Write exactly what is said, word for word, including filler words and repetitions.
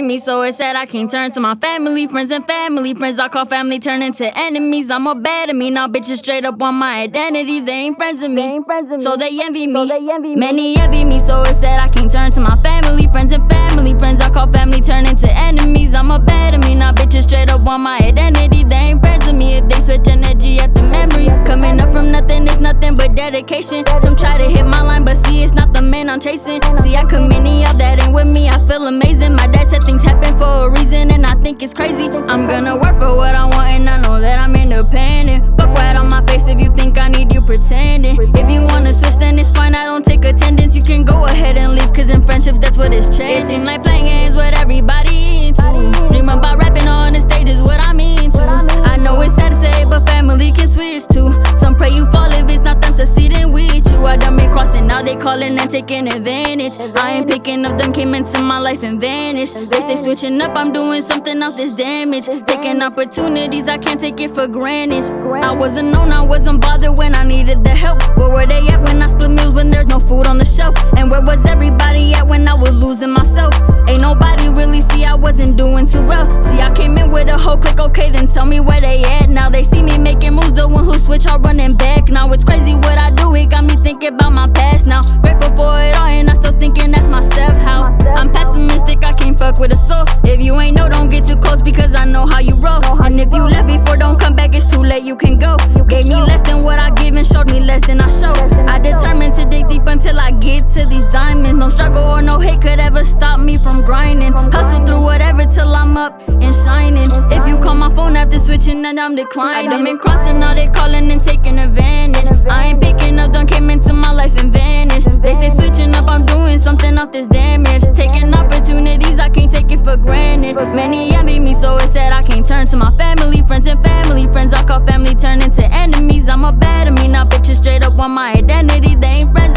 me, so it's sad I can't turn to my family, friends and family friends. I call family turn into enemies. I'm a bad at me, now bitches straight up on my identity. They ain't friends of me, so they envy me. Many envy me, so it's sad I can't turn to my family, friends and family friends. I call family turn into enemies. I'm a bad at me, now bitches straight up on my identity. They ain't friends with me if they switch energy after memories. Coming up from nothing, it's nothing but dedication. Some try to hit my line, but see it's not the man I'm chasing. See I come many of that ain't with me, I feel amazing. My dad said things happen for a reason, and I think it's crazy. I'm gonna work for what I want, and I know that I'm independent. Fuck right on my face if you think I need you pretending. If you wanna switch, then it's fine, I don't take attendance. You can go ahead and leave, cause in friendships that's what it's trade. It seem like playing games with everybody into. Dream about rapping on the stage is what I mean to. I know it's sad to say, but family can switch too. Some pray you fall if it's not them succeeding with you. I done been crossing, now they calling and taking advantage. I ain't picking up, them came into my life and vanished. They stay switching up, I'm doing something else that's damage. Taking opportunities, I can't take it for granted. I wasn't known, I wasn't bothered when I needed the help. Where were they at when I split meals when there's no food on the shelf? And where was everybody at when I was losing myself? Ain't nobody really see I wasn't doing too well. See I came in with a whole clique, okay then tell me where they at. Now they see me making moves, the one who switch all running back. Now it's crazy what I do, it got me thinking about my past now. Grateful for it all and I still thinking that's myself. How I'm pessimistic, I can't fuck with a soul. If you ain't know, don't get too close because I know how you roll. And if you left before, don't come back, it's too late, you can go. Gave me less than what I give and showed me less than I show. I determined to dig deep until I get to these diamonds. No struggle or no hate could ever stop me from grinding. Hustle through whatever till I'm up and shining. If you call my phone after switching, then I'm declining. I've been crossing, now they calling and taking advantage. I ain't picking up, done came into my life and vanished. They stay switching up, I'm doing something off this damage. Taking opportunities, I can't take it for granted. Many envy me, so it's sad I can't turn to my family, friends and family friends. I call family turn into enemies. I'm a bad at me, now bitches straight up on my identity. They ain't friends